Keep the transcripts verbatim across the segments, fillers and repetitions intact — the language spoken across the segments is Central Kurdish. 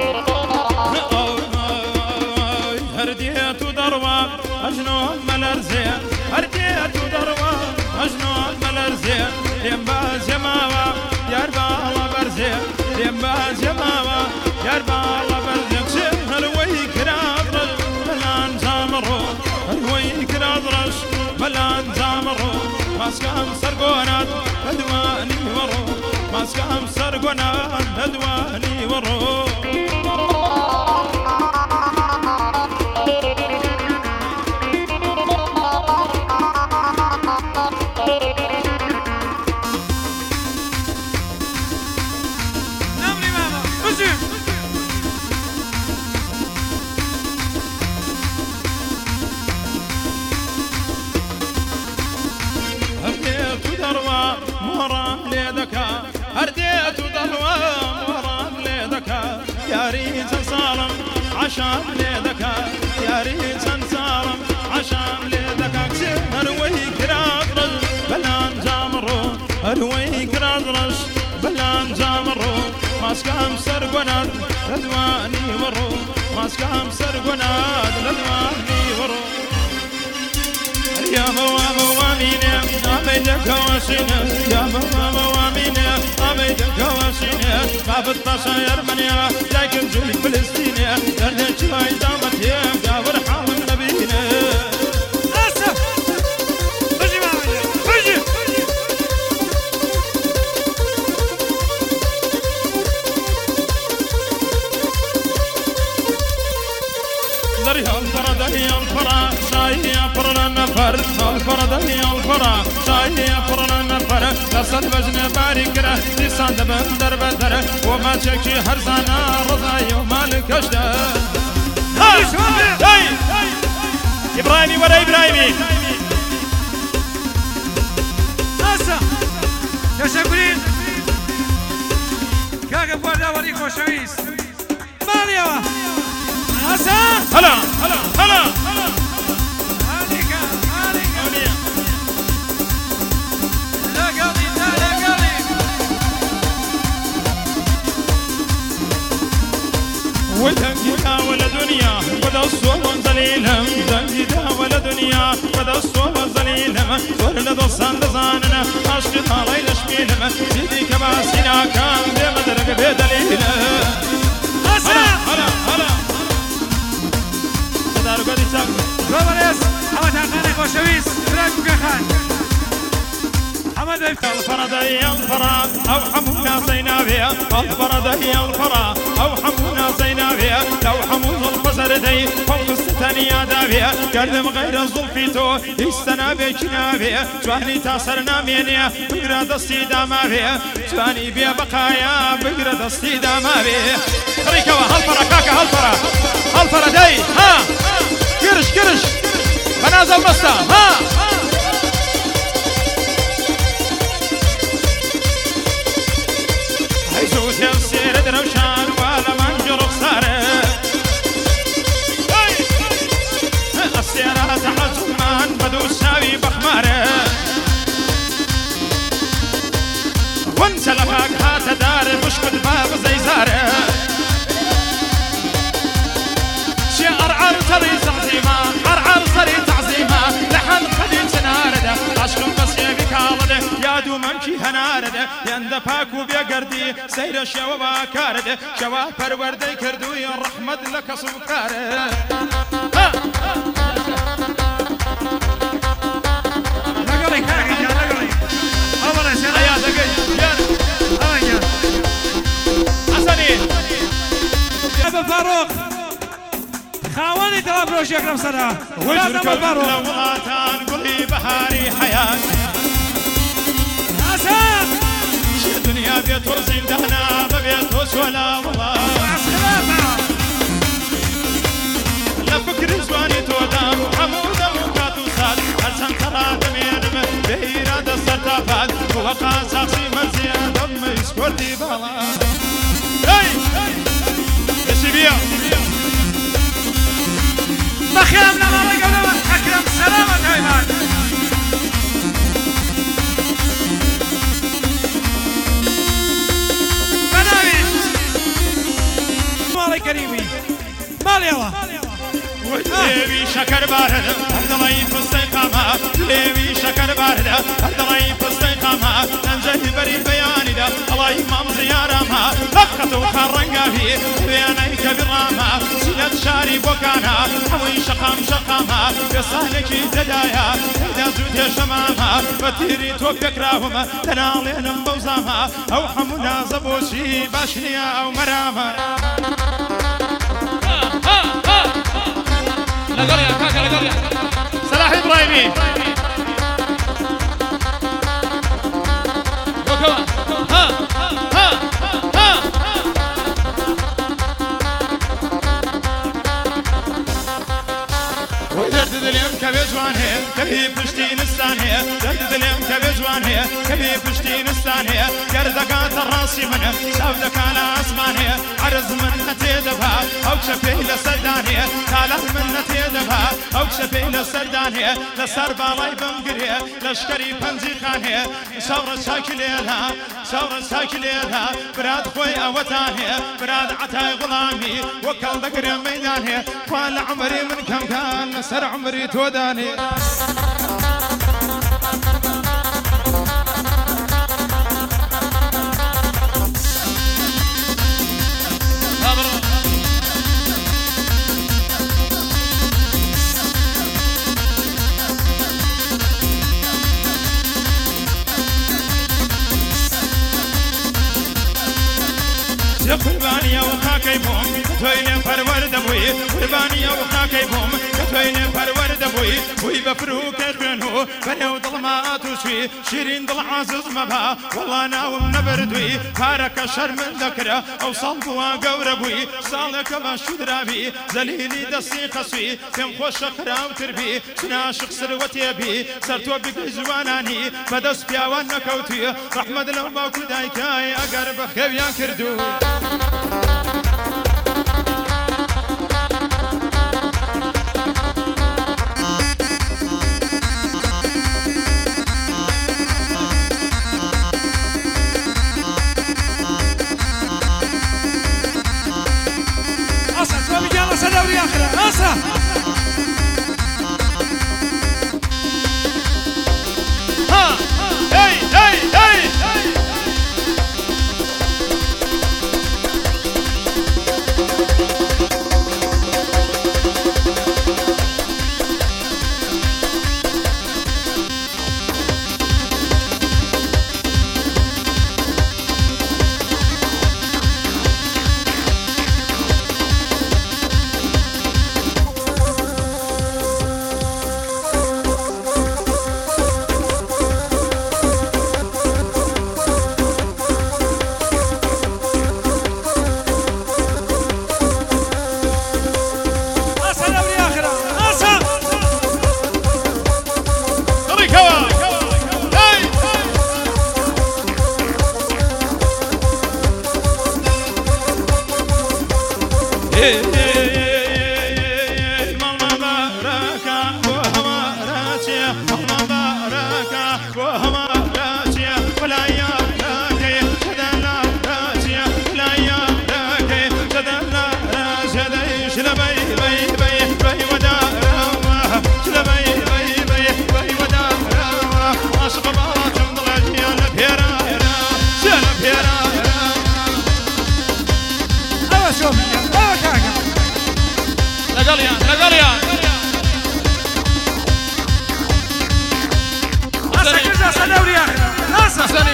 هرديت ودروة أجنون ملرزية هرديت ودروة أجنون ملرزية ينباز يماوة يربا الله برزية ينباز يماوة يربا الله برزية سهر ويكرادرش بلان زامرو ويكرادرش بلان زامرو ماسكام سرقونات هدواني ورو ماسكام سرقونات هدواني ورو هرديت ودلوة مرام ليدكا يا ريت صالم عشان ليدكا يا ريت صالم عشان ليدكا كسر ويكرادرش بلان جامرو ويكرادرش بلان جامرو ماسكام سرقناد لدواني ورو ماسكام سرقناد لدواني ورو يا بوا بوامينة أبيدك واشينة يا بوا بوامينة أبيدك واشينة ما بتطشاير منيا لكن جولي فلسطينية دردك شوي دامتيا داور حال النبينا أسف بجي معي بجي دريها الفرا دريها الفرا شايها فرا النفر الفرا دريها الفرا شايها فرا النفر تصل بجنة باركرة لسان دبن درب در وما تشكي حرزانا رضا يوم الكشدة هاي إبراهيمي ولا إبراهيمي أسا تشكرين كاكا بوردا وريكو شويس ماليوا أسا هلا هلا هلا هانيكا هانيكا لا قلبي لا قلبي وتنجيها ولا دنيا وذا الصوم ظليلهم تنجيها ولا دنيا وذا الصوم ظليلهم ورد الصن لزاننا عشق طالي لشميلهم سيدي كباسينا كان بمدرك بدليلهم أسا هلا هلا دارو قدي تاك بابريس حمد حقاني خوشويس براكو كخان حمد الفرد هي الفرا أو حمونا زينابيا الفرد هي الفرا أو حمونا زينابيا لو حمود البصر دي فوق الستانية دابيا قدم غير الظلفيتو يستنا بكنابيا جواني تاصرنا مينيا بقرا دستي دامابيا جواني بيا بقايا بقرا دستي دامابيا خريكوا هالفرا كاكا هالفرا هالفرا دي ها كرش كرش بنازل مستا ها عيسوس يفسير دروشان ولا منجر خساره السيارة تحت زمان بدو ساوي بخماره وانسى لفاك هات دار مشكل باب زيزاره شي أرعر صري تعظيمه أرعر صري تعظيمه لحن خديم سنارده عشق بس يبيك عالده يا دو ممشي هنارده يند باكو بيقردي سير الشوا كارده شوا پرورده كردو يا رحمد لك سوكاره لقلي كاكا يا لقلي أولا سيلا يا دقي يا أولا حسني أبا فاروق خاواني ترى بروش يكرم سنة وجهك الأولاتان قولي بهاري حياة أسام شي دنيا بيت ورزين دهنا ببيت وسولا والله لا فكر زواني تودام حمودة وكاتو ساد هرسان ترى دمير بإرادة سرطافات ووقع ساقسي مرزية دم يسكوتي بالا هاي يسيبيا بخيام لما رقم أكرم سلامة هايمان بناوي ماڵی کەریمی ماڵێەوە لێوی شەکەر باردە هەردەڵی پستەی قامە لێوی شەکەر باردە هەردەڵی پستەی قامە ئەنجەی بەری بەیانیدا هەڵی مام زیارەمە لەقەت و خەڕەنگاوی وێنەی کە بڕامە سینەت شاری بۆکانە هەمووی شەقام شەقامە پێسانێکی جەدایە هەیدا زوو تێشەمامە بە تیری تۆ پێکراومە تەناڵێنم بەو زامە ئەو هەموو نازە بۆچی باش نییە ئەو مەرامە لقرية كاكا لقرية سلاح إبراهيمي وكمان ها ها ها ودرد دليم كبي جوان هي كبي پشتی نستان هي درد دليم كبي جوان هي كبي پشتی نستان هي گردگات الراسی من سودك على اسمان هي عرض من نتيدبها او شفي لسردان هي تاله من نتيدبها او شفي لسردان هي لسر بالاي بمقري لشكري پنزي خان هي ثورة ساكليها ثورة ساكليها براد خوي اوتان هي براد عتاي غلامي وكل ذكر ميدان هي قال عمري من كم كان سر عمري توداني قربانية وخاكي بوم كتوين فرورد بوي قربانية وخاكي بوم كتوين فرورد بوي بوي بفروك خنو فريو ظلمات وشوي شيرين ضل عزز مبا والله ناوم نبردوي فارك الشر من ذكره او صلبوا قوربوي صالك ما شدرابي زليلي دسي قصوي كم خوش خراو تربي سناشق سروتي بي سرتو بك جواناني بدس بياوان نكوتي رحمد لو باكو دايكاي اقرب خيويان كردو أصلا سوامي جانا سدوري آخرة أصلا ها هي هي هي لقرية لقرية أصلا كذا سدوري آخرة أصلا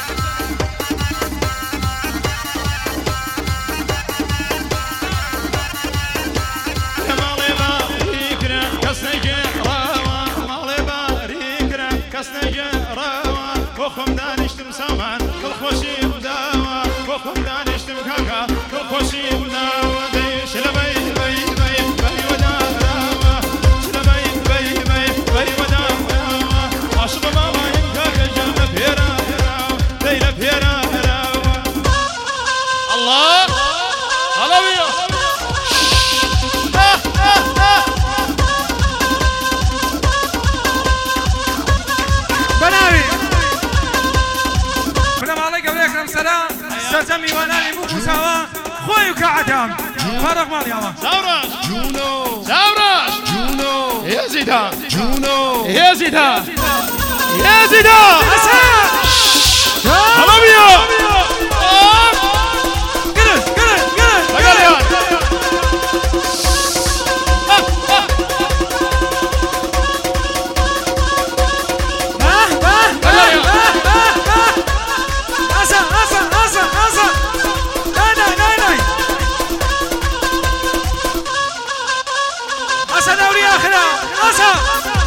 وخم دانشتم سامان كل خوشي وداوا وخم دانشتم كاكا كل خوشي وداوا ديش لبي بي بي بي وداوا لبي بي بي بي وداوا عشق بابا ينكاكا جنب بيرا دير بيرا الله هلا بناوي سلام سرجەمی وانانی بوو بووساوە خوي وكعدام فرق مالي الله زورش جونو زورش جونو يا زيدان جونو يا زيدان يا زيدان حسن هلا بيا قلت قلت قلت لقاليان أسا دوري آخرة أسا